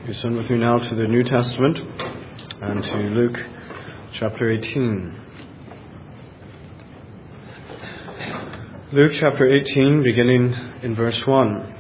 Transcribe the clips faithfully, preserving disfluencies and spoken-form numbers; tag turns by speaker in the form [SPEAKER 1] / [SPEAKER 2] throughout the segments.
[SPEAKER 1] You turn with me now to the New Testament and to Luke chapter eighteen. Luke chapter eighteen, beginning in verse one.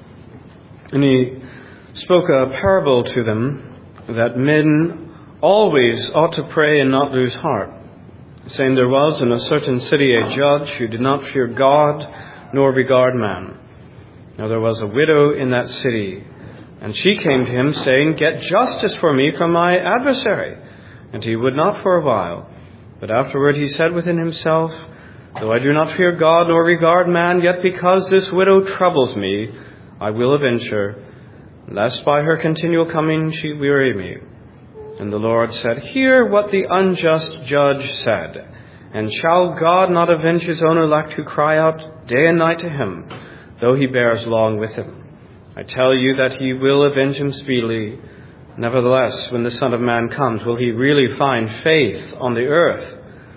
[SPEAKER 1] And he spoke a parable to them that men always ought to pray and not lose heart, saying, there was in a certain city a judge who did not fear God nor regard man. Now there was a widow in that city, and she came to him, saying, get justice for me from my adversary. And he would not for a while. But afterward he said within himself, though I do not fear God nor regard man, yet because this widow troubles me, I will avenge her, lest by her continual coming she weary me. And the Lord said, hear what the unjust judge said. And shall God not avenge his own elect who cry out day and night to him, though he bears long with him? I tell you that he will avenge him speedily. Nevertheless, when the Son of Man comes, will he really find faith on the earth?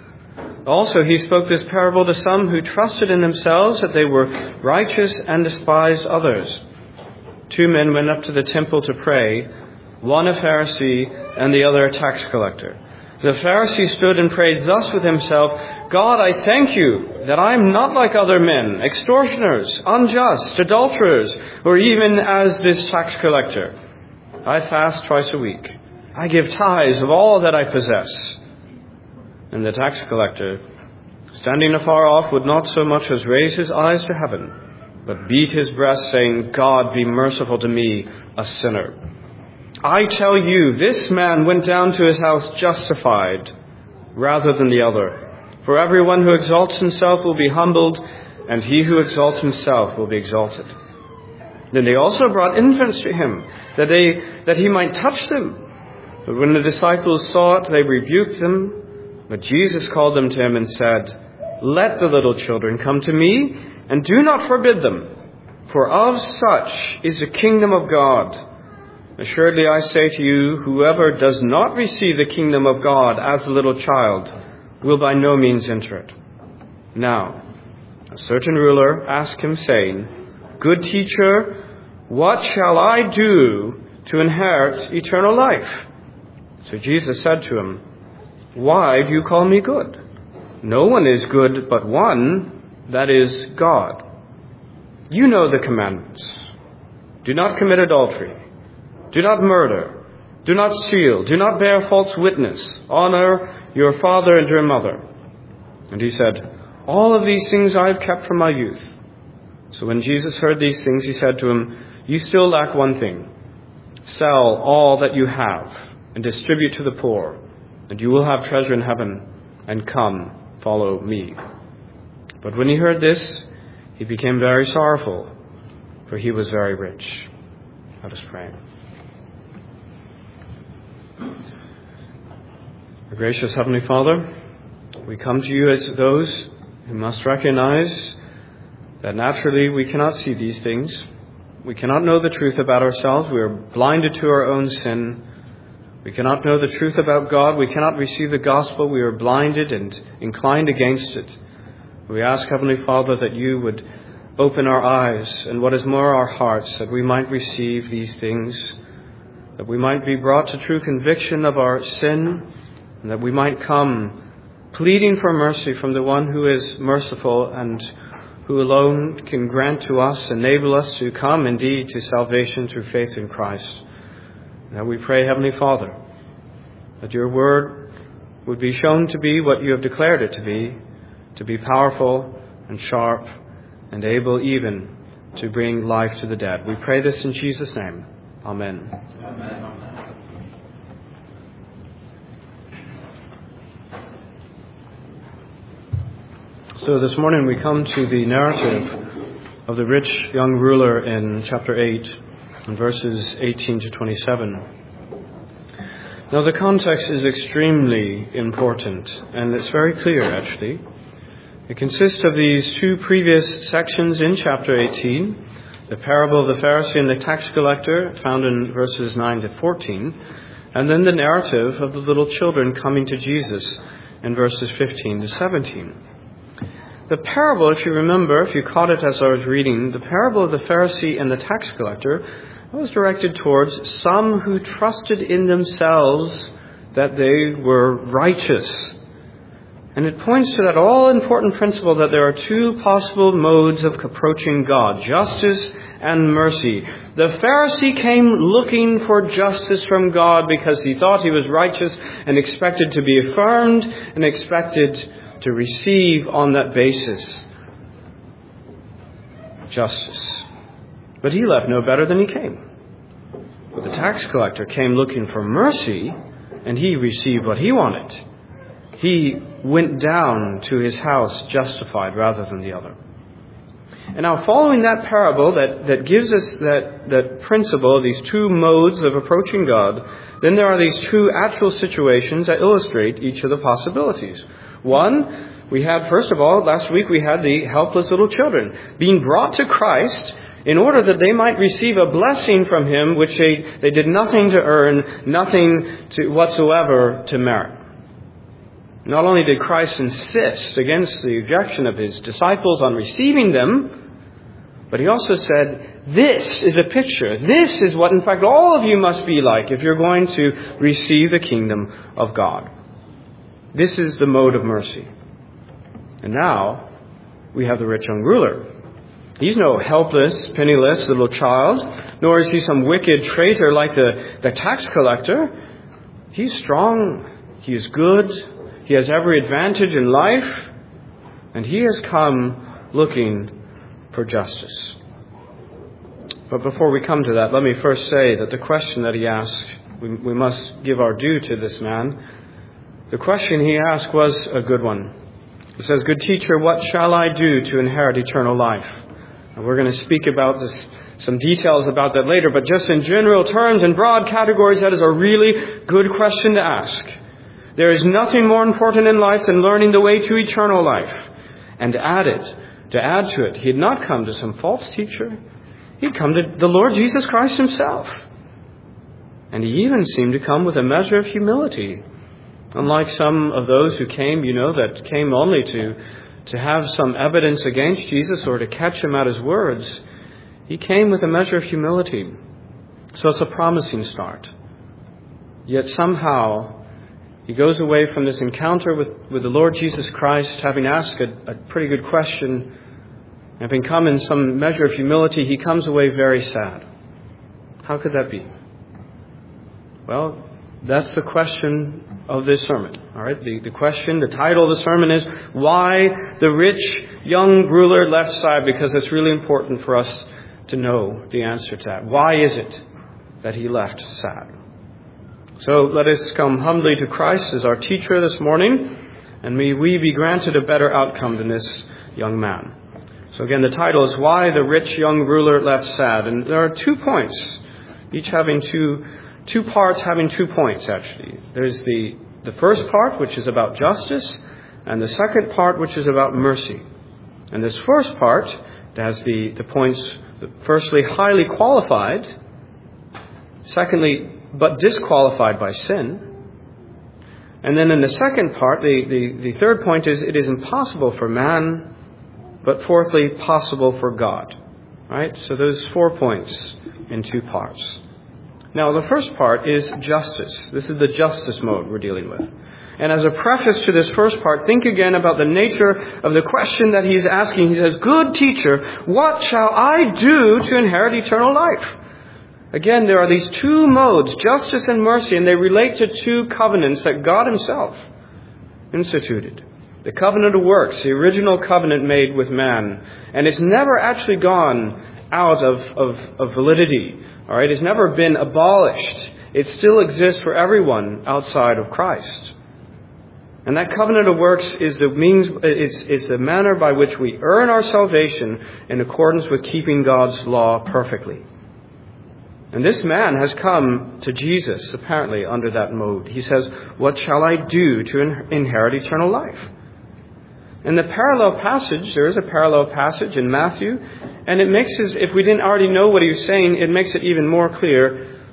[SPEAKER 1] Also, he spoke this parable to some who trusted in themselves that they were righteous and despised others. Two men went up to the temple to pray, one a Pharisee and the other a tax collector. The Pharisee stood and prayed thus with himself, God, I thank you that I am not like other men, extortioners, unjust, adulterers, or even as this tax collector. I fast twice a week. I give tithes of all that I possess. And the tax collector, standing afar off, would not so much as raise his eyes to heaven, but beat his breast, saying, God, be merciful to me, a sinner. I tell you, this man went down to his house justified rather than the other. For everyone who exalts himself will be humbled, and he who exalts himself will be exalted. Then they also brought infants to him, that they that he might touch them. But when the disciples saw it, they rebuked them. But Jesus called them to him and said, let the little children come to me, and do not forbid them, for of such is the kingdom of God. Assuredly I say to you, whoever does not receive the kingdom of God as a little child will by no means enter it. Now, a certain ruler asked him, saying, good teacher, what shall I do to inherit eternal life? So Jesus said to him, why do you call me good? No one is good but one, that is God. You know the commandments. Do not commit adultery. Do not murder. Do not steal. Do not bear false witness. Honor your father and your mother. And he said, all of these things I have kept from my youth. So when Jesus heard these things, he said to him, you still lack one thing. Sell all that you have and distribute to the poor, and you will have treasure in heaven, and come, follow me. But when he heard this, he became very sorrowful, for he was very rich. Let us pray. Our gracious Heavenly Father, we come to you as those who must recognize that naturally we cannot see these things. We cannot know the truth about ourselves. We are blinded to our own sin. We cannot know the truth about God. We cannot receive the gospel. We are blinded and inclined against it. We ask, Heavenly Father, that you would open our eyes and what is more, our hearts, that we might receive these things, that we might be brought to true conviction of our sin, and that we might come pleading for mercy from the one who is merciful and who alone can grant to us, enable us to come indeed to salvation through faith in Christ. Now we pray, Heavenly Father, that your word would be shown to be what you have declared it to be, to be powerful and sharp and able even to bring life to the dead. We pray this in Jesus' name. Amen. Amen. So this morning we come to the narrative of the rich young ruler in chapter eight, in verses eighteen to twenty-seven. Now the context is extremely important, and it's very clear actually. It consists of these two previous sections in chapter eighteen, the parable of the Pharisee and the tax collector, found in verses nine to fourteen, and then the narrative of the little children coming to Jesus in verses fifteen to seventeen. the parable, if you remember, if you caught it as I was reading, the parable of the Pharisee and the tax collector was directed towards some who trusted in themselves that they were righteous. And it points to that all-important principle that there are two possible modes of approaching God, justice and mercy. The Pharisee came looking for justice from God because he thought he was righteous and expected to be affirmed and expected to receive on that basis justice. But he left no better than he came. But the tax collector came looking for mercy, and he received what he wanted. He went down to his house justified rather than the other. And now following that parable that, that gives us that, that principle, these two modes of approaching God, then there are these two actual situations that illustrate each of the possibilities. One, we had, first of all, last week we had the helpless little children being brought to Christ in order that they might receive a blessing from Him which they, they did nothing to earn, nothing to whatsoever to merit. Not only did Christ insist against the objection of His disciples on receiving them, but He also said, this is a picture. This is what, in fact, all of you must be like if you're going to receive the kingdom of God. This is the mode of mercy. And now we have the rich young ruler. He's no helpless, penniless little child, nor is he some wicked traitor like the, the tax collector. He's strong. He is good. He has every advantage in life. And he has come looking for justice. But before we come to that, let me first say that the question that he asked, we, we must give our due to this man. The question he asked was a good one. He says, "Good teacher, what shall I do to inherit eternal life?" And we're going to speak about this, some details about that later, but just in general terms, in broad categories, that is a really good question to ask. There is nothing more important in life than learning the way to eternal life. And to add it, to add to it, he had not come to some false teacher. He'd come to the Lord Jesus Christ Himself. And he even seemed to come with a measure of humility. Unlike some of those who came, you know, that came only to, to have some evidence against Jesus or to catch Him at His words, he came with a measure of humility. So it's a promising start. Yet somehow he goes away from this encounter with, with the Lord Jesus Christ, having asked a, a pretty good question, having come in some measure of humility, he comes away very sad. How could that be? Well, that's the question of this sermon. All right, the, the question, the title of the sermon is Why the Rich Young Ruler Left Sad, because it's really important for us to know the answer to that. Why is it that he left sad? So let us come humbly to Christ as our teacher this morning, and may we be granted a better outcome than this young man. So again, the title is Why the Rich Young Ruler Left Sad. And there are two points, each having two two parts, having two points, actually. There's the, the first part, which is about justice, and the second part, which is about mercy. And this first part has the, the points, firstly, highly qualified, secondly, but disqualified by sin. And then in the second part, the, the, the third point is it is impossible for man, but fourthly, possible for God. Right? So those four points in two parts. Now, the first part is justice. This is the justice mode we're dealing with. And as a preface to this first part, think again about the nature of the question that he's asking. He says, "Good teacher, what shall I do to inherit eternal life?" Again, there are these two modes, justice and mercy, and they relate to two covenants that God Himself instituted. The covenant of works, the original covenant made with man. And it's never actually gone out of, of, of validity. All right, it's never been abolished. It still exists for everyone outside of Christ. And that covenant of works is the means, is, is the manner by which we earn our salvation in accordance with keeping God's law perfectly. And this man has come to Jesus, apparently, under that mode. He says, "What shall I do to in- inherit eternal life?" In the parallel passage, there is a parallel passage in Matthew, and it makes it, if we didn't already know what he was saying, it makes it even more clear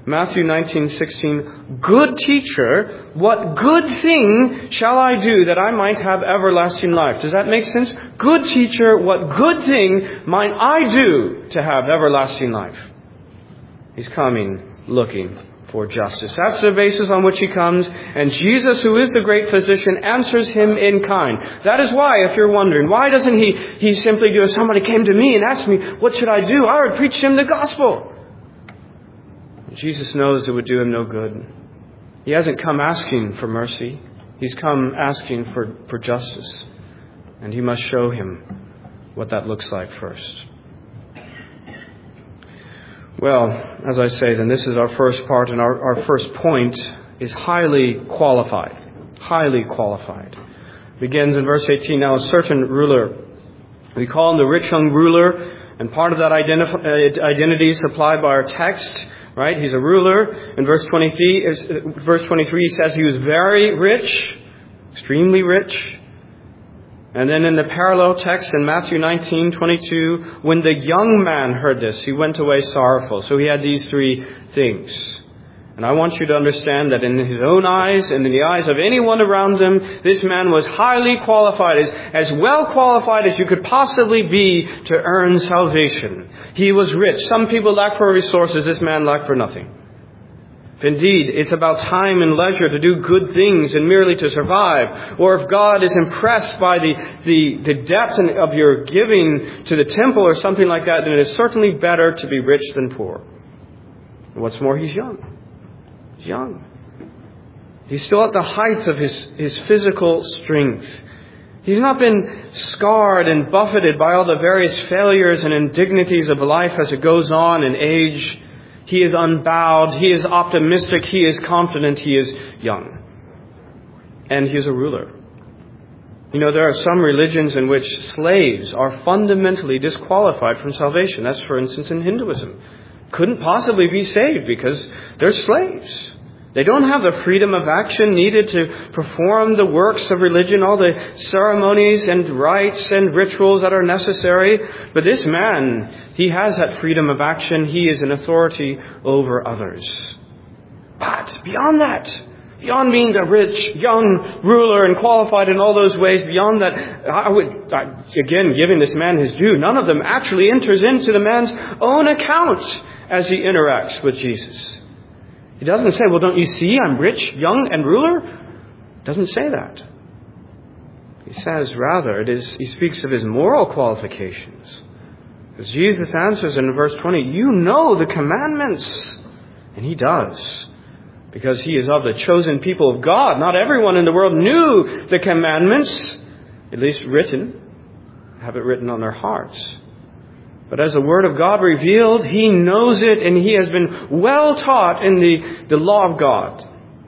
[SPEAKER 1] Matthew nineteen sixteen, "Good teacher, what good thing shall I do that I might have everlasting life?" Does that make sense? Good teacher, what good thing might I do to have everlasting life? He's coming, looking for justice. That's the basis on which he comes. And Jesus, who is the great physician, answers him in kind. That is why, if you're wondering, why doesn't he, he simply do, if somebody came to me and asked me, what should I do? I would preach him the gospel. Jesus knows it would do him no good. He hasn't come asking for mercy. He's come asking for, for justice. And he must show him what that looks like first. Well, as I say, then this is our first part, and our, our first point is highly qualified. Highly qualified. Begins in verse eighteen. Now a certain ruler, we call him the rich young ruler, and part of that identif- identity is supplied by our text. Right? He's a ruler. In verse twenty-three, verse twenty-three, he says he was very rich, extremely rich. And then in the parallel text in Matthew nineteen twenty-two, when the young man heard this, he went away sorrowful. So he had these three things. And I want you to understand that in his own eyes and in the eyes of anyone around him, this man was highly qualified, as, as well qualified as you could possibly be to earn salvation. He was rich. Some people lack for resources. This man lacked for nothing. Indeed, it's about time and leisure to do good things and merely to survive. Or if God is impressed by the, the, the depth of your giving to the temple or something like that, then it is certainly better to be rich than poor. What's more, he's young. He's young. He's still at the height of his, his physical strength. He's not been scarred and buffeted by all the various failures and indignities of life as it goes on in age. He is unbowed. He is optimistic. He is confident. He is young. And he is a ruler. You know, there are some religions in which slaves are fundamentally disqualified from salvation. That's, for instance, in Hinduism. Couldn't possibly be saved because they're slaves. They don't have the freedom of action needed to perform the works of religion, all the ceremonies and rites and rituals that are necessary. But this man, he has that freedom of action. He is an authority over others. But beyond that, beyond being the rich, young ruler and qualified in all those ways, beyond that, I would, I, again, giving this man his due, none of them actually enters into the man's own account as he interacts with Jesus. He doesn't say, well, don't you see I'm rich, young, and ruler? He doesn't say that. He says, rather, it is. He speaks of his moral qualifications. As Jesus answers in verse twenty, you know the commandments. And he does. Because he is of the chosen people of God. Not everyone in the world knew the commandments, at least written, have it written on their hearts. But as the Word of God revealed, he knows it, and he has been well taught in the, the law of God.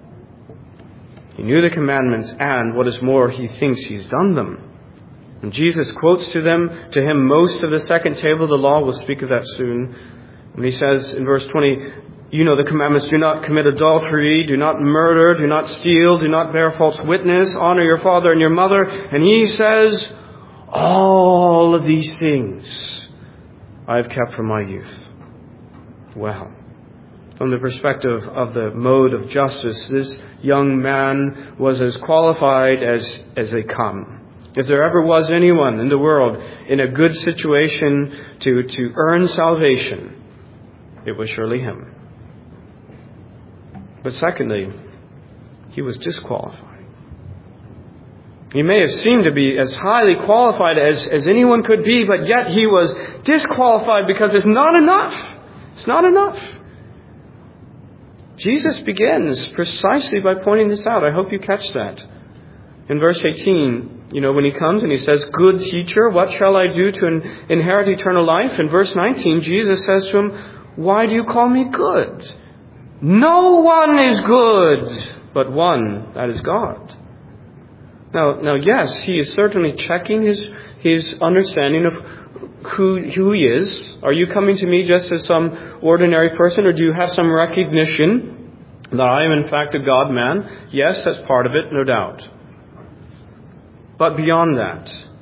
[SPEAKER 1] He knew the commandments, and what is more, he thinks he's done them. And Jesus quotes to them, to him, most of the second table of the law. We'll speak of that soon. And he says in verse twenty, you know the commandments, do not commit adultery, do not murder, do not steal, do not bear false witness, honor your father and your mother. And he says, all of these things I have kept from my youth. Well, from the perspective of the mode of justice, this young man was as qualified as, as they come. If there ever was anyone in the world in a good situation to, to earn salvation, it was surely him. But secondly, he was disqualified. He may have seemed to be as highly qualified as, as anyone could be, but yet he was disqualified because it's not enough. It's not enough. Jesus begins precisely by pointing this out. I hope you catch that. In verse eighteen, you know, when he comes and he says, good teacher, what shall I do to in, inherit eternal life? In verse nineteen, Jesus says to him, why do you call me good? No one is good but one, that is God. Now, now, yes, he is certainly checking his his understanding of who who he is. Are you coming to me just as some ordinary person, or do you have some recognition that I am in fact a God-man? Yes, that's part of it, no doubt. But beyond that,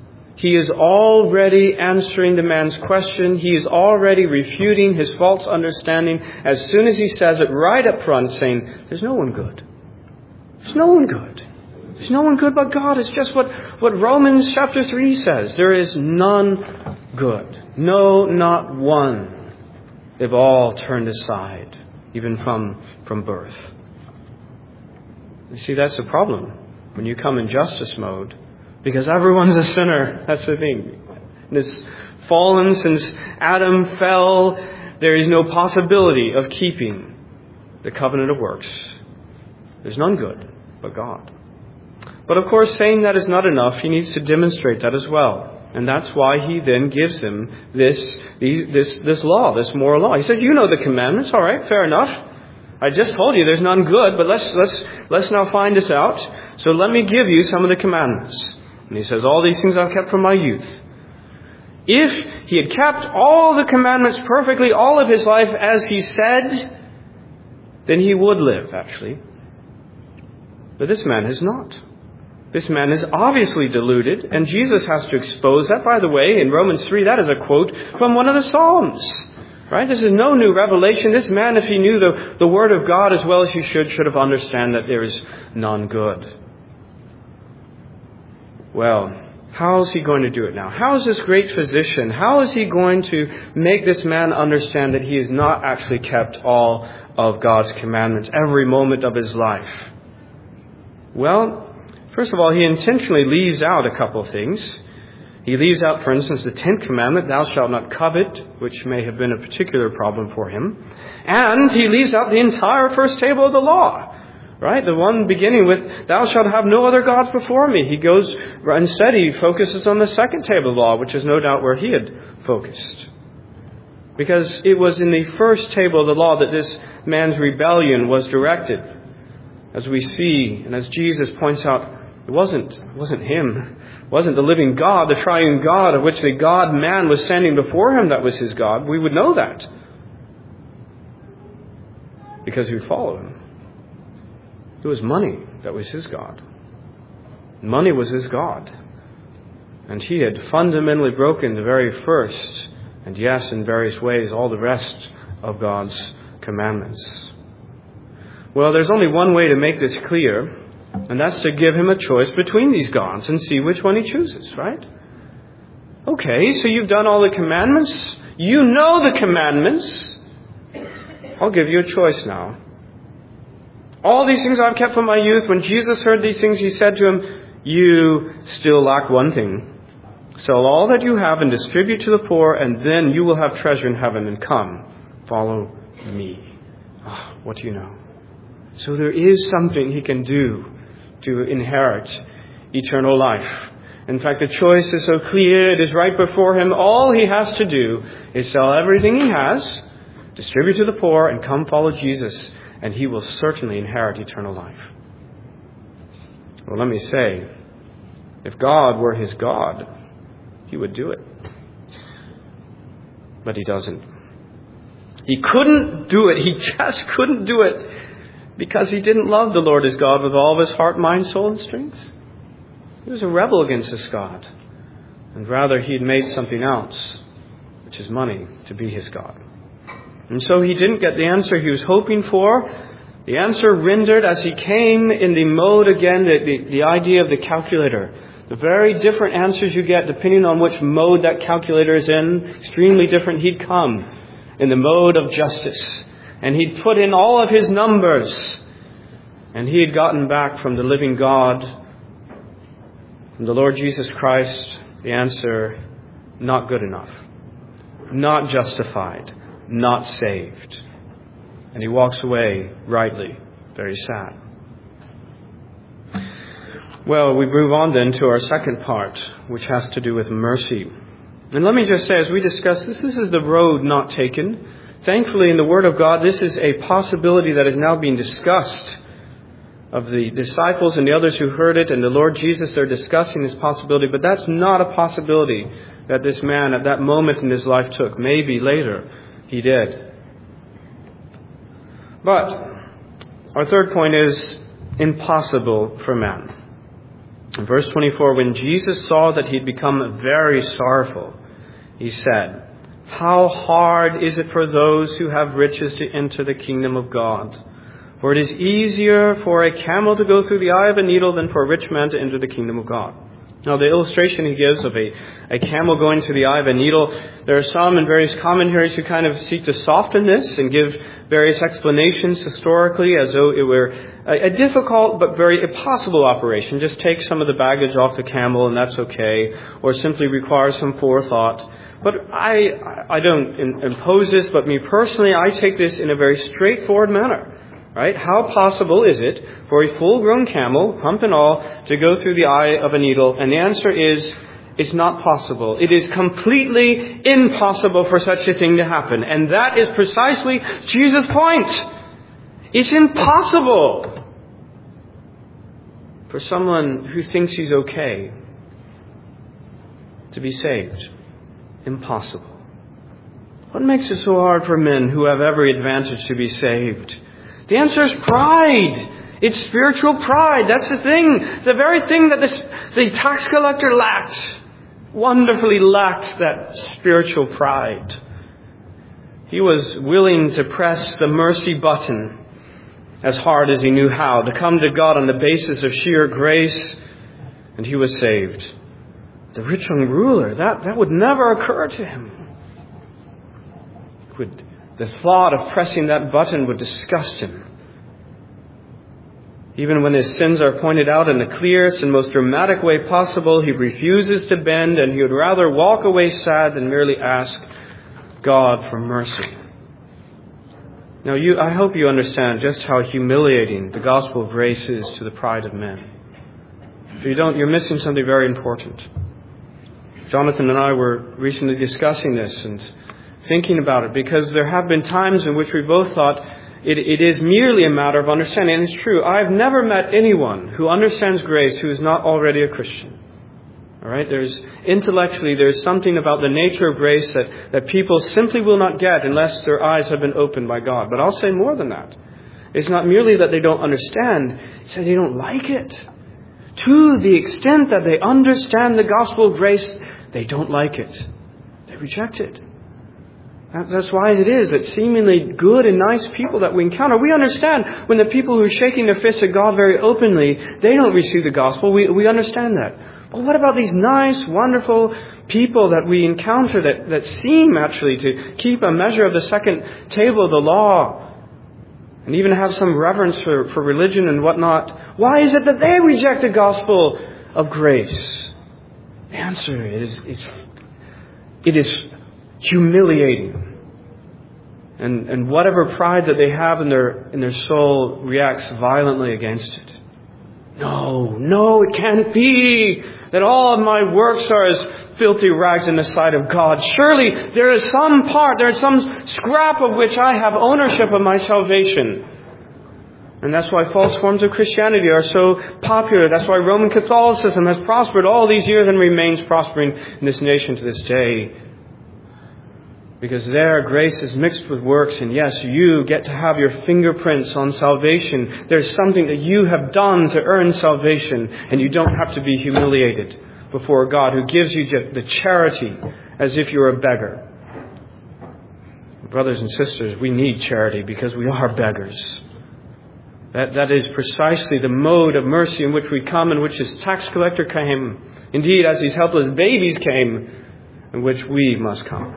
[SPEAKER 1] He is already answering the man's question. He is already refuting his false understanding as soon as he says it right up front, saying, there's no one good. There's no one good. There's no one good but God. It's just what, what Romans chapter three says. There is none good. No, not one. They've all turned aside, even from, from birth. You see, that's the problem when you come in justice mode, because everyone's a sinner. That's the thing. This fallen since Adam fell, there is no possibility of keeping the covenant of works. There's none good but God. But of course, saying that is not enough. He needs to demonstrate that as well. And that's why he then gives him this, this, this law, this moral law. He says, you know the commandments. All right, fair enough. I just told you there's none good, but let's, let's, let's now find this out. So let me give you some of the commandments. And he says, all these things I've kept from my youth. If he had kept all the commandments perfectly, all of his life as he said, then he would live, actually. But this man has not. This man is obviously deluded, and Jesus has to expose that. By the way, in Romans three, that is a quote from one of the Psalms. Right? This is no new revelation. This man, if he knew the, the Word of God as well as he should, should have understood that there is none good. Well, how is he going to do it now? How is this great physician, how is he going to make this man understand that he has not actually kept all of God's commandments every moment of his life? Well, first of all, he intentionally leaves out a couple of things. He leaves out, for instance, the tenth commandment, thou shalt not covet, which may have been a particular problem for him. And he leaves out the entire first table of the law. Right? The one beginning with, thou shalt have no other gods before me. He goes, instead he focuses on the second table of the law, which is no doubt where he had focused. Because it was in the first table of the law that this man's rebellion was directed. As we see, and as Jesus points out, it wasn't, it wasn't him. It wasn't the living God, the triune God, of which the God-man was standing before him that was his God. We would know that. Because he would follow him. It was money that was his God. Money was his God. And he had fundamentally broken the very first, and yes, in various ways, all the rest of God's commandments. Well, there's only one way to make this clear, and that's to give him a choice between these gods and see which one he chooses, right? Okay, so you've done all the commandments. You know the commandments. I'll give you a choice now. All these things I've kept from my youth. When Jesus heard these things, he said to him, you still lack one thing. Sell all that you have and distribute to the poor, and then you will have treasure in heaven. And come, follow me. Oh, what do you know? So there is something he can do to inherit eternal life. In fact, the choice is so clear. It is right before him. All he has to do is sell everything he has, distribute to the poor, and come follow Jesus. And he will certainly inherit eternal life. Well, let me say, if God were his God, he would do it. But he doesn't. He couldn't do it. He just couldn't do it because he didn't love the Lord his God with all of his heart, mind, soul, and strength. He was a rebel against this God. And rather, he had made something else, which is money, to be his God. And so he didn't get the answer he was hoping for. The answer rendered as he came in the mode, again, the, the, the idea of the calculator. The very different answers you get depending on which mode that calculator is in, extremely different. He'd come in the mode of justice. And he'd put in all of his numbers. And he had gotten back from the living God, from the Lord Jesus Christ, the answer, not good enough. Not justified. Not saved. And he walks away rightly, very sad. Well, we move on then to our second part, which has to do with mercy. And let me just say, as we discuss this, this is the road not taken. Thankfully, in the Word of God, this is a possibility that is now being discussed of the disciples and the others who heard it, and the Lord Jesus, they're discussing this possibility. But that's not a possibility that this man at that moment in his life took. Maybe later he did. But our third point is impossible for man. In verse twenty-four, when Jesus saw that he'd become very sorrowful, he said, "How hard is it for those who have riches to enter the kingdom of God? For it is easier for a camel to go through the eye of a needle than for a rich man to enter the kingdom of God." Now, the illustration he gives of a, a camel going through the eye of a needle, there are some in various commentaries who kind of seek to soften this and give various explanations historically as though it were a, a difficult but very impossible operation. Just take some of the baggage off the camel and that's okay, or simply requires some forethought. But I, I don't impose this, but me personally, I take this in a very straightforward manner. Right? How possible is it for a full-grown camel, hump and all, to go through the eye of a needle? And the answer is, it's not possible. It is completely impossible for such a thing to happen. And that is precisely Jesus' point. It's impossible for someone who thinks he's okay to be saved. Impossible. What makes it so hard for men who have every advantage to be saved? The answer is pride. It's spiritual pride. That's the thing. The very thing that this, the tax collector lacked. Wonderfully lacked that spiritual pride. He was willing to press the mercy button as hard as he knew how, to come to God on the basis of sheer grace, and he was saved. The rich young ruler, that, that would never occur to him. Would The thought of pressing that button would disgust him. Even when his sins are pointed out in the clearest and most dramatic way possible, he refuses to bend, and he would rather walk away sad than merely ask God for mercy. Now, you, I hope you understand just how humiliating the gospel of grace is to the pride of men. If you don't, you're missing something very important. Jonathan and I were recently discussing this and thinking about it, because there have been times in which we both thought it, it is merely a matter of understanding. And it's true. I've never met anyone who understands grace who is not already a Christian. All right? There's intellectually, there's something about the nature of grace that, that people simply will not get unless their eyes have been opened by God. But I'll say more than that. It's not merely that they don't understand, it's that they don't like it. To the extent that they understand the gospel of grace, they don't like it. They reject it. That's why it is that seemingly good and nice people that we encounter, we understand when the people who are shaking their fists at God very openly, they don't receive the gospel. We, we understand that. But what about these nice, wonderful people that we encounter that, that seem actually to keep a measure of the second table of the law and even have some reverence for, for religion and whatnot? Why is it that they reject the gospel of grace? The answer is it's, it is humiliating. And, and whatever pride that they have in their, in their soul reacts violently against it. No, no, it can't be that all of my works are as filthy rags in the sight of God. Surely there is some part, there is some scrap of which I have ownership of my salvation. And that's why false forms of Christianity are so popular. That's why Roman Catholicism has prospered all these years and remains prospering in this nation to this day. Because there, grace is mixed with works, and yes, you get to have your fingerprints on salvation. There's something that you have done to earn salvation, and you don't have to be humiliated before God, who gives you the charity as if you're a beggar. Brothers and sisters, we need charity because we are beggars. That, that is precisely the mode of mercy in which we come, in which his tax collector came. Indeed, as these helpless babies came, in which we must come.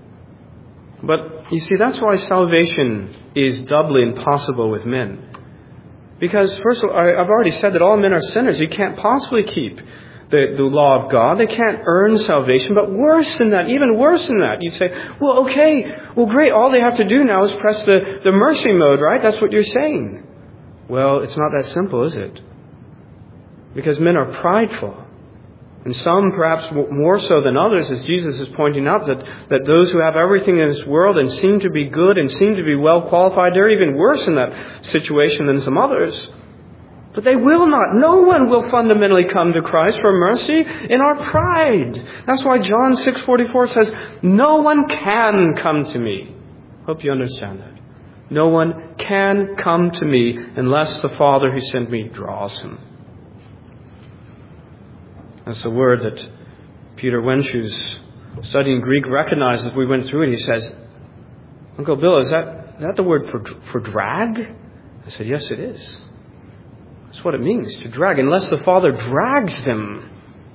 [SPEAKER 1] But you see, that's why salvation is doubly impossible with men. Because, first of all, I've already said that all men are sinners. You can't possibly keep the, the law of God. They can't earn salvation. But worse than that, even worse than that, you'd say, well, okay, well, great. All they have to do now is press the, the mercy mode, right? That's what you're saying. Well, it's not that simple, is it? Because men are prideful. And some perhaps more so than others, as Jesus is pointing out, that, that those who have everything in this world and seem to be good and seem to be well qualified, they're even worse in that situation than some others. But they will not. No one will fundamentally come to Christ for mercy in our pride. That's why John six forty-four says, no one can come to me. Hope you understand that. No one can come to me unless the Father who sent me draws him. That's the word that Peter Wench, who's studying Greek, recognized as we went through it. He says, Uncle Bill, is that, is that the word for, for drag? I said, yes, it is. That's what it means, to drag. Unless the Father drags them,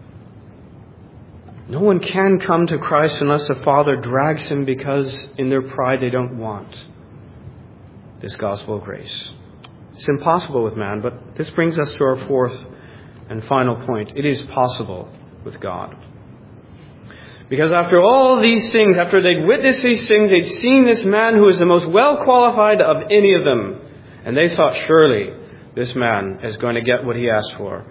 [SPEAKER 1] no one can come to Christ unless the Father drags him, because in their pride they don't want this gospel of grace. It's impossible with man, but this brings us to our fourth and final point. It is possible with God. Because after all these things, after they'd witnessed these things, they'd seen this man who was the most well qualified of any of them. And they thought, surely this man is going to get what he asked for.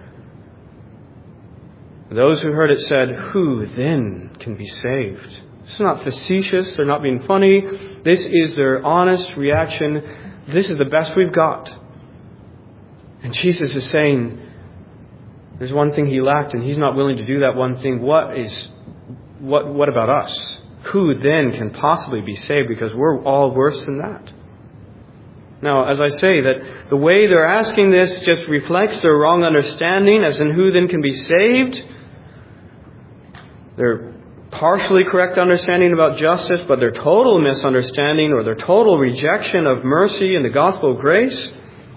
[SPEAKER 1] Those who heard it said, who then can be saved? It's not facetious. They're not being funny. This is their honest reaction. This is the best we've got. And Jesus is saying, there's one thing he lacked, and he's not willing to do that one thing. What is, what, what about us? Who then can possibly be saved? Because we're all worse than that. Now, as I say, that the way they're asking this just reflects their wrong understanding, as in who then can be saved. Their partially correct understanding about justice, but their total misunderstanding or their total rejection of mercy and the gospel of grace.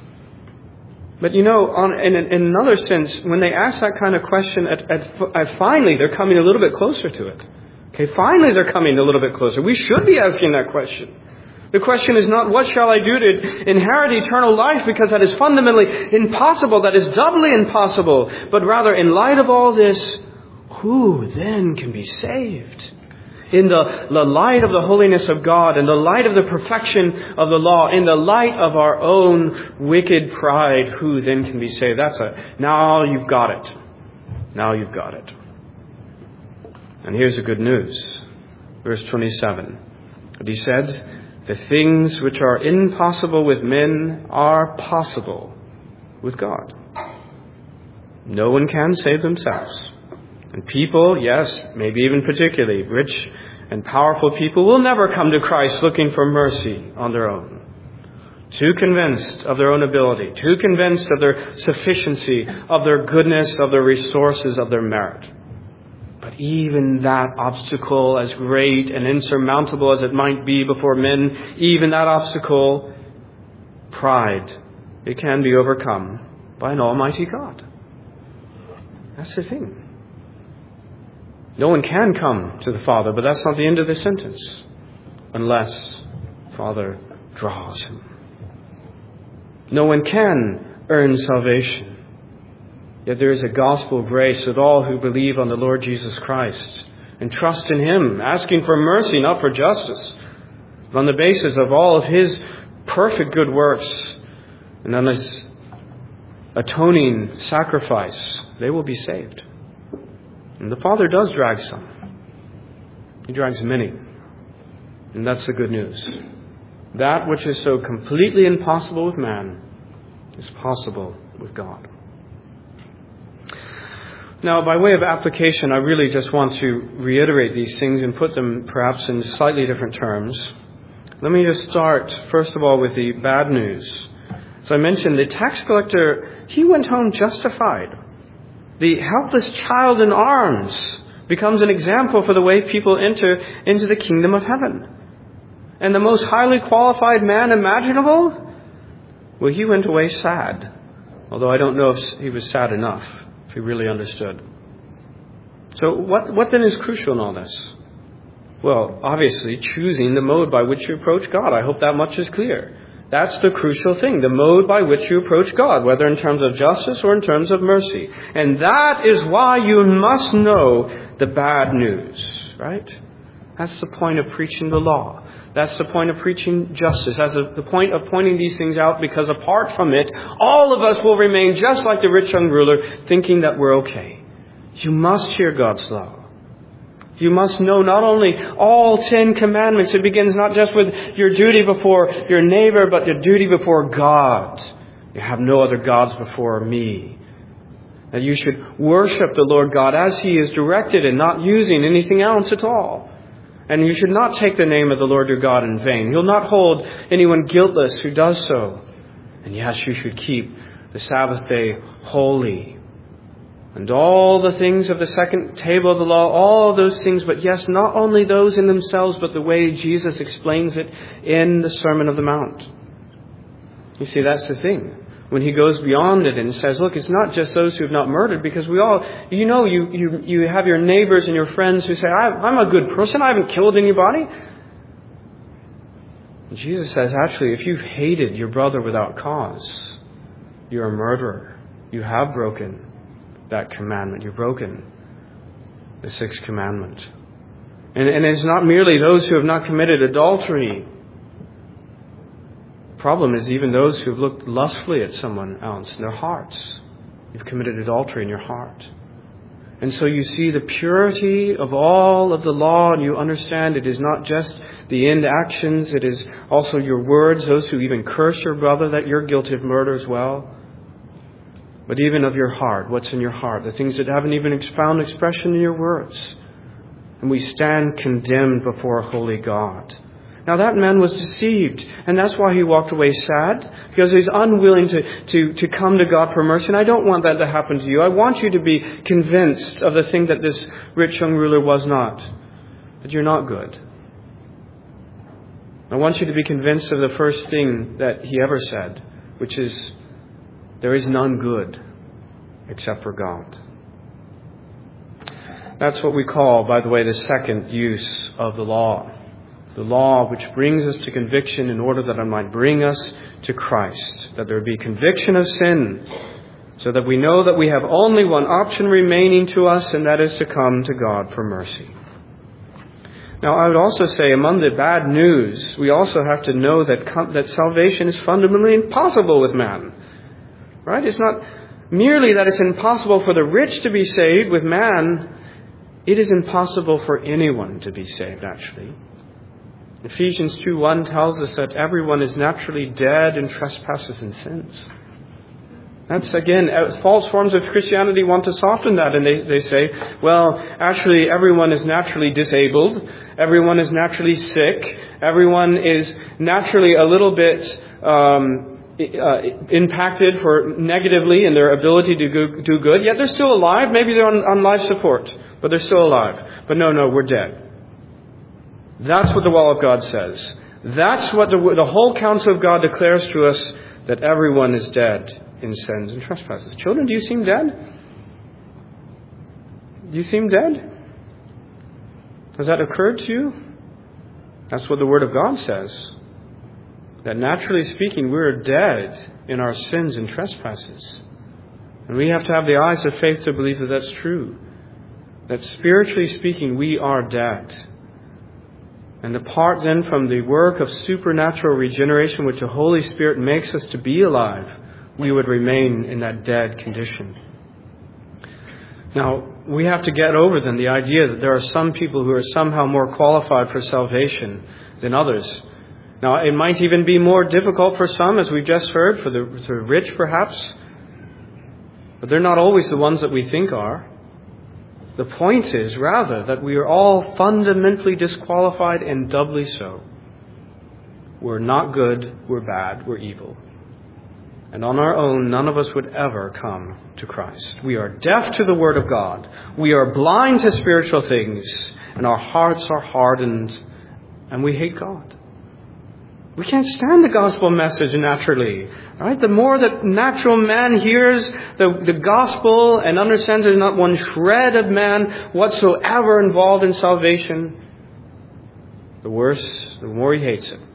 [SPEAKER 1] But you know, on, in, in another sense, when they ask that kind of question, at, at, at finally they're coming a little bit closer to it. Okay, finally they're coming a little bit closer. We should be asking that question. The question is not, what shall I do to inherit eternal life? Because that is fundamentally impossible. That is doubly impossible. But rather, in light of all this, who then can be saved? In the, the light of the holiness of God, in the light of the perfection of the law, in the light of our own wicked pride, who then can be saved? That's a, now you've got it. Now you've got it. And here's the good news. Verse twenty-seven. But he said, the things which are impossible with men are possible with God. No one can save themselves. And people, yes, maybe even particularly rich and powerful people, will never come to Christ looking for mercy on their own. Too convinced of their own ability, too convinced of their sufficiency, of their goodness, of their resources, of their merit. But even that obstacle, as great and insurmountable as it might be before men, even that obstacle, pride, it can be overcome by an almighty God. That's the thing. No one can come to the Father, but that's not the end of the sentence, unless Father draws him. No one can earn salvation. Yet there is a gospel of grace that all who believe on the Lord Jesus Christ and trust in him, asking for mercy, not for justice, but on the basis of all of his perfect good works and on his atoning sacrifice, they will be saved. And the Father does drag some. He drags many. And that's the good news. That which is so completely impossible with man is possible with God. Now, by way of application, I really just want to reiterate these things and put them perhaps in slightly different terms. Let me just start, first of all, with the bad news. As I mentioned, the tax collector, he went home justified. The helpless child in arms becomes an example for the way people enter into the kingdom of heaven. And the most highly qualified man imaginable, well, he went away sad. Although I don't know if he was sad enough, if he really understood. So what, what then is crucial in all this? Well, obviously, choosing the mode by which you approach God. I hope that much is clear. That's the crucial thing, the mode by which you approach God, whether in terms of justice or in terms of mercy. And that is why you must know the bad news, right? That's the point of preaching the law. That's the point of preaching justice. That's the point of pointing these things out, because apart from it, all of us will remain just like the rich young ruler, thinking that we're okay. You must hear God's law. You must know not only all Ten Commandments. It begins not just with your duty before your neighbor, but your duty before God. You have no other gods before me. That you should worship the Lord God as he is directed and not using anything else at all. And you should not take the name of the Lord your God in vain. He'll not hold anyone guiltless who does so. And yes, you should keep the Sabbath day holy. and all the things of the second table of the law, all those things, but yes, not only those in themselves, but the way Jesus explains it in the Sermon on the Mount. You see, that's the thing. When he goes beyond it and says, look, it's not just those who have not murdered, because we all, you know, you, you, you have your neighbors and your friends who say, I'm a good person, I haven't killed anybody. And Jesus says, actually, if you've hated your brother without cause, you're a murderer. You have broken that commandment. You've broken the sixth commandment. And, and it's not merely those who have not committed adultery. The problem is even those who have looked lustfully at someone else in their hearts. You've committed adultery in your heart. And so you see the purity of all of the law, and you understand it is not just the end actions, it is also your words, those who even curse your brother, that you're guilty of murder as well. But even of your heart, what's in your heart, the things that haven't even found expression in your words. And we stand condemned before a holy God. Now that man was deceived, and that's why he walked away sad, because he's unwilling to, to, to come to God for mercy. And I don't want that to happen to you. I want you to be convinced of the thing that this rich young ruler was not, that you're not good. I want you to be convinced of the first thing that he ever said, which is, there is none good except for God. That's what we call, by the way, the second use of the law. The law which brings us to conviction in order that it might bring us to Christ. That there be conviction of sin, so that we know that we have only one option remaining to us, and that is to come to God for mercy. Now, I would also say among the bad news, we also have to know that, that salvation is fundamentally impossible with man. Right? It's not merely that it's impossible for the rich to be saved with man. It is impossible for anyone to be saved, actually. Ephesians two one tells us that everyone is naturally dead in trespasses and sins. That's, again, false forms of Christianity want to soften that, and they, they say, well, actually everyone is naturally disabled, everyone is naturally sick, everyone is naturally a little bit um, uh, impacted for negatively in their ability to go, do good, yet they're still alive. Maybe they're on, on life support, but they're still alive. But no, no, we're dead. That's what the law of God says. That's what the, the whole counsel of God declares to us, that everyone is dead in sins and trespasses. Children, do you seem dead? Do you seem dead? Has that occurred to you? That's what the Word of God says. That naturally speaking, we're dead in our sins and trespasses. And we have to have the eyes of faith to believe that that's true. That spiritually speaking, we are dead. And apart then from the work of supernatural regeneration, which the Holy Spirit makes us to be alive, we would remain in that dead condition. Now, we have to get over then the idea that there are some people who are somehow more qualified for salvation than others. Now, it might even be more difficult for some, as we've just heard, for the, for the rich perhaps. But they're not always the ones that we think are. The point is, rather, that we are all fundamentally disqualified, and doubly so. We're not good, we're bad, we're evil. And on our own, none of us would ever come to Christ. We are deaf to the Word of God. We are blind to spiritual things. And our hearts are hardened. And we hate God. We can't stand the gospel message naturally. Right? The more that natural man hears the, the gospel and understands there's not one shred of man whatsoever involved in salvation, the worse, the more he hates it.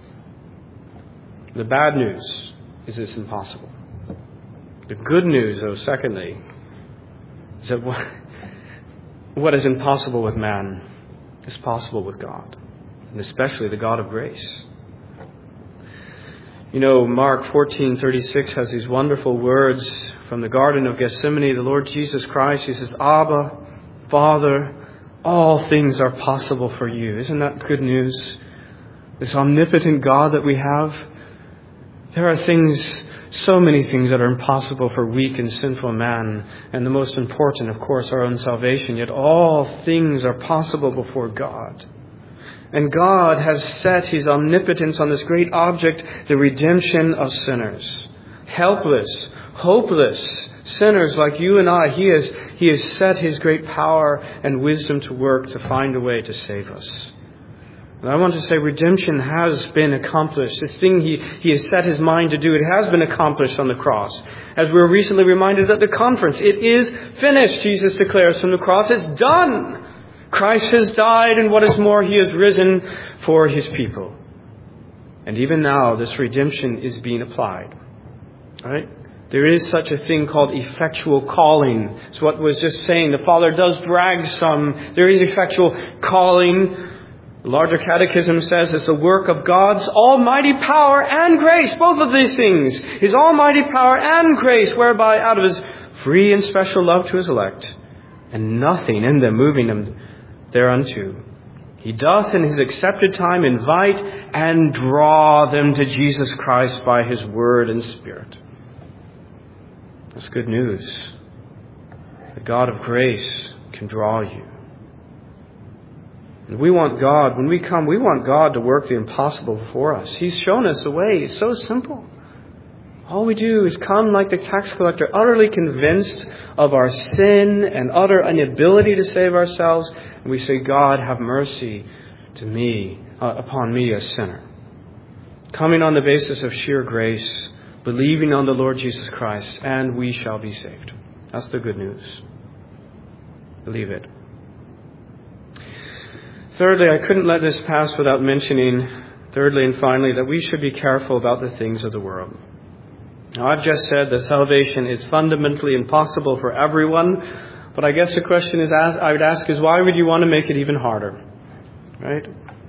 [SPEAKER 1] The bad news is it's impossible. The good news, though, secondly, is that what, what is impossible with man is possible with God, and especially the God of grace. You know, Mark fourteen thirty-six has these wonderful words from the Garden of Gethsemane. The Lord Jesus Christ, He says, Abba, Father, all things are possible for you. Isn't that good news? This omnipotent God that we have. There are things, so many things that are impossible for weak and sinful man. And the most important, of course, our own salvation. Yet all things are possible before God. And God has set His omnipotence on this great object, the redemption of sinners. Helpless, hopeless sinners like you and I, He has, He has set His great power and wisdom to work to find a way to save us. And I want to say redemption has been accomplished. This thing he, he has set His mind to do, it has been accomplished on the cross. As we were recently reminded at the conference, it is finished, Jesus declares from the cross. It's done. Christ has died, and what is more, He has risen for His people. And even now, this redemption is being applied. All right? There is such a thing called effectual calling. It's what was just saying. The Father does drag some. There is effectual calling. The larger catechism says it's the work of God's almighty power and grace. Both of these things. His almighty power and grace, whereby out of His free and special love to His elect, and nothing in them moving them thereunto, He doth in His accepted time invite and draw them to Jesus Christ by His word and Spirit. That's good news. The God of grace can draw you. And we want God, when we come, we want God to work the impossible for us. He's shown us the way. It's so simple. All we do is come like the tax collector, utterly convinced of our sin and utter inability to save ourselves. And we say, God, have mercy to me, uh, upon me, a sinner. Coming on the basis of sheer grace, believing on the Lord Jesus Christ, and we shall be saved. That's the good news. Believe it. Thirdly, I couldn't let this pass without mentioning, thirdly and finally, that we should be careful about the things of the world. Now, I've just said that salvation is fundamentally impossible for everyone, but I guess the question is, I would ask is, why would you want to make it even harder? Right?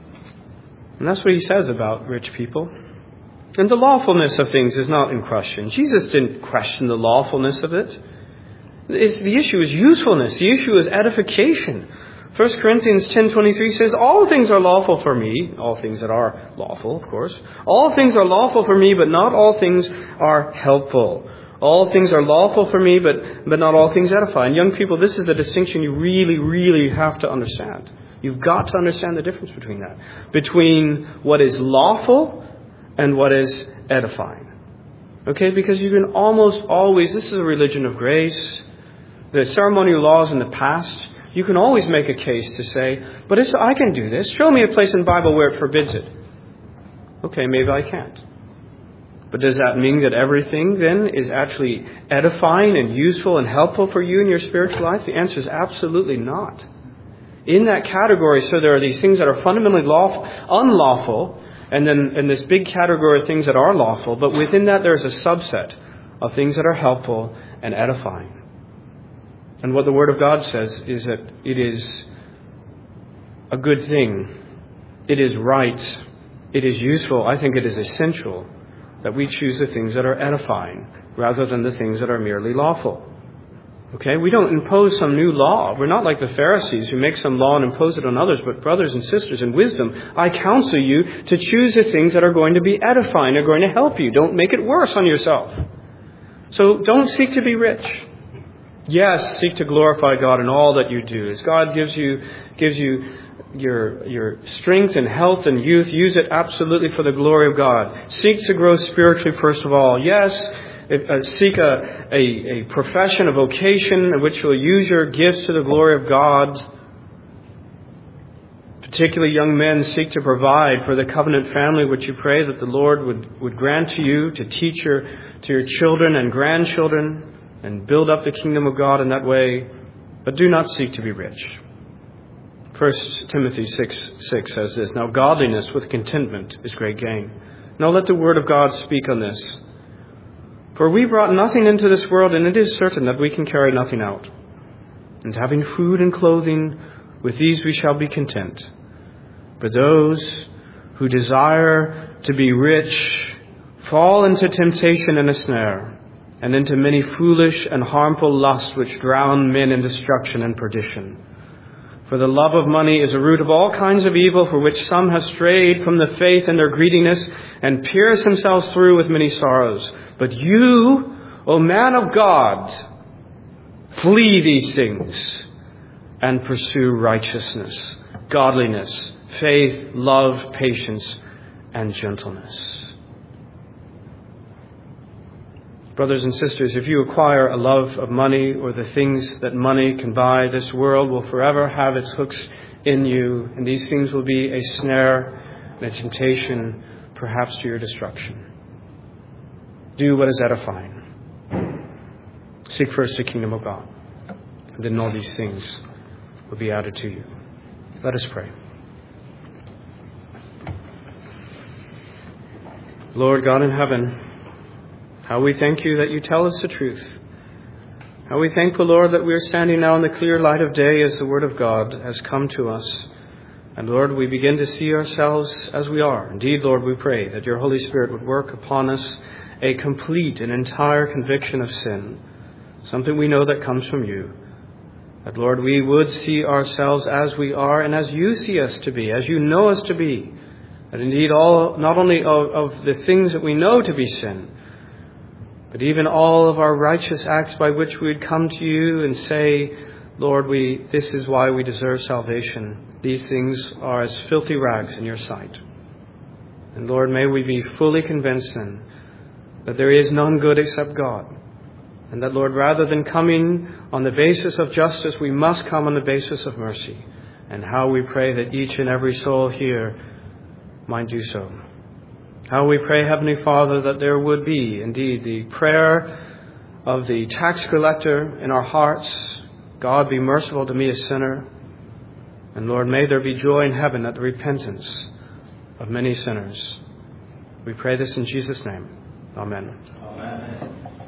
[SPEAKER 1] And that's what he says about rich people. And the lawfulness of things is not in question. Jesus didn't question the lawfulness of it. It's, the issue is usefulness. The issue is edification. First Corinthians ten twenty-three says, all things are lawful for me. All things that are lawful, of course. All things are lawful for me, but not all things are helpful. All things are lawful for me, but, but not all things edify. And young people, this is a distinction you really, really have to understand. You've got to understand the difference between that. Between what is lawful and what is edifying. Okay, because you can almost always, this is a religion of grace. The ceremonial laws in the past, you can always make a case to say, but it's, I can do this. Show me a place in the Bible where it forbids it. Okay, maybe I can't. But does that mean that everything then is actually edifying and useful and helpful for you in your spiritual life? The answer is absolutely not. In that category, so there are these things that are fundamentally lawful, unlawful, and then in this big category of things that are lawful, but within that there's a subset of things that are helpful and edifying. And what the Word of God says is that it is a good thing. It is right. It is useful. I think it is essential that we choose the things that are edifying rather than the things that are merely lawful. Okay? We don't impose some new law. We're not like the Pharisees who make some law and impose it on others. But brothers and sisters, in wisdom, I counsel you to choose the things that are going to be edifying, are going to help you. Don't make it worse on yourself. So don't seek to be rich. Yes, seek to glorify God in all that you do. As God gives you gives you your your strength and health and youth, use it absolutely for the glory of God. Seek to grow spiritually first of all. Yes, uh, seek a, a, a profession, a vocation in which you'll use your gifts to the glory of God. Particularly young men, seek to provide for the covenant family which you pray that the Lord would, would grant to you to teach your, to your children and grandchildren, and build up the kingdom of God in that way, but do not seek to be rich. First Timothy six six says this, now godliness with contentment is great gain. Now let the word of God speak on this. For we brought nothing into this world, and it is certain that we can carry nothing out. And having food and clothing, with these we shall be content. But those who desire to be rich fall into temptation and a snare, and into many foolish and harmful lusts which drown men in destruction and perdition. For the love of money is a root of all kinds of evil, for which some have strayed from the faith in their greediness, and pierced themselves through with many sorrows. But you, O man of God, flee these things, and pursue righteousness, godliness, faith, love, patience, and gentleness. Brothers and sisters, if you acquire a love of money or the things that money can buy, this world will forever have its hooks in you, and these things will be a snare and a temptation, perhaps to your destruction. Do what is edifying. Seek first the kingdom of God, and then all these things will be added to you. Let us pray. Lord God in heaven, how we thank you that you tell us the truth. How we thankful, Lord, that we are standing now in the clear light of day as the Word of God has come to us. And Lord, we begin to see ourselves as we are. Indeed, Lord, we pray that your Holy Spirit would work upon us a complete and entire conviction of sin, something we know that comes from you. That, Lord, we would see ourselves as we are and as you see us to be, as you know us to be. That indeed all, not only of, of the things that we know to be sin, but even all of our righteous acts by which we would come to you and say, Lord, we this is why we deserve salvation. These things are as filthy rags in your sight. And Lord, may we be fully convinced then that there is none good except God. And that, Lord, rather than coming on the basis of justice, we must come on the basis of mercy. And how we pray that each and every soul here might do so. How we pray, Heavenly Father, that there would be indeed the prayer of the tax collector in our hearts. God, be merciful to me, a sinner. And Lord, may there be joy in heaven at the repentance of many sinners. We pray this in Jesus' name. Amen.
[SPEAKER 2] Amen.